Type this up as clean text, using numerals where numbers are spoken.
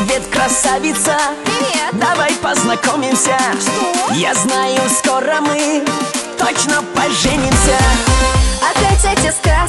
Привет, красавица. Привет. Давай познакомимся. Что? Я знаю, скоро мы точно поженимся. Опять эти страсти.